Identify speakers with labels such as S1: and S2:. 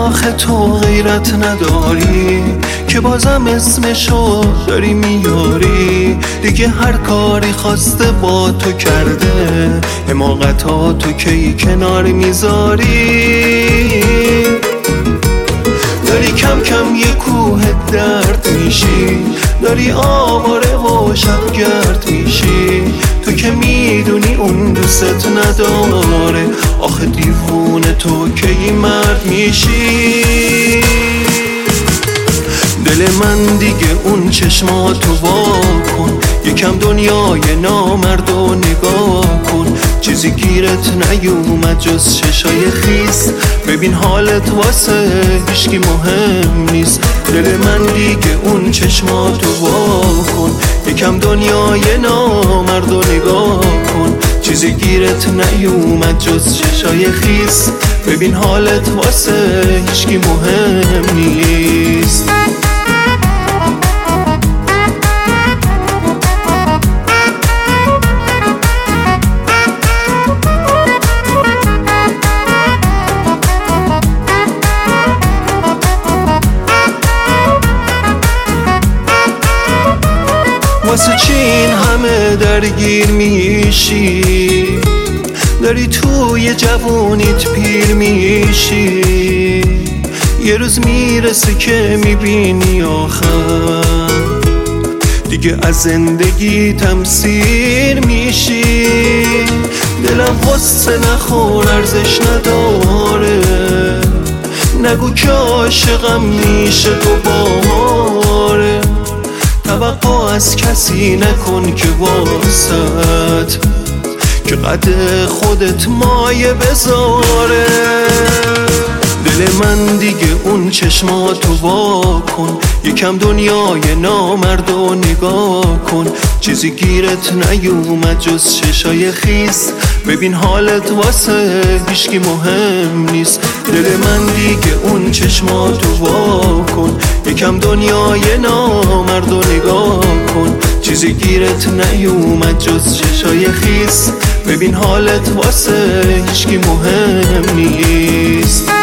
S1: آخه تو غیرت نداری که بازم اسمشو داری میاری؟ دیگه هر کاری خواسته با تو کرده، حماقتاتو کی کنار میذاری؟ داری کم کم یه کوه درد میشی، داری آواره و شبگرد میشی. تو که میدونی اون دوست نداره، آخه دیوونه تو کی مرد میشی؟ دل من دیگه اون چشماتو وا کن، یکم دنیای نامرد و نگاه کن. چیزی گیرت نیومد جز چشای خیس، ببین حالت واسه هیچکی مهم نیست. دل من دیگه اون چشماتو وا کن، یکم دنیای نامرد و نگاه کن. چیزی گیرت نیومد جز چشای خیس، ببین حالت واسه هیچکی مهم نیست. واسه چی این همه درگیر میشی؟ داری توی جوونیت پیر میشی. یه روز میرسه که میبینی آخر دیگه از زندگی تمثیر میشی. دلم غصه نخور ارزش نداره، نگو که عاشقم میشه دوباره. توقع از کسی نکن که واسط که قد خودت مایه بذاره. دل من دیگه اون چشماتو وا کن، یکم دنیای نامرد و نگاه کن. چیزی گیرت نیومد جز چشای خیس، ببین حالت واسه هیچکی مهم نیست. دل من دیگه اون چشماتو وا کن، یکم دنیای نامرد و نگاه کن. چیزی گیرت نیومد جز چشای خیس، ببین حالت واسه هیچکی مهم نیست.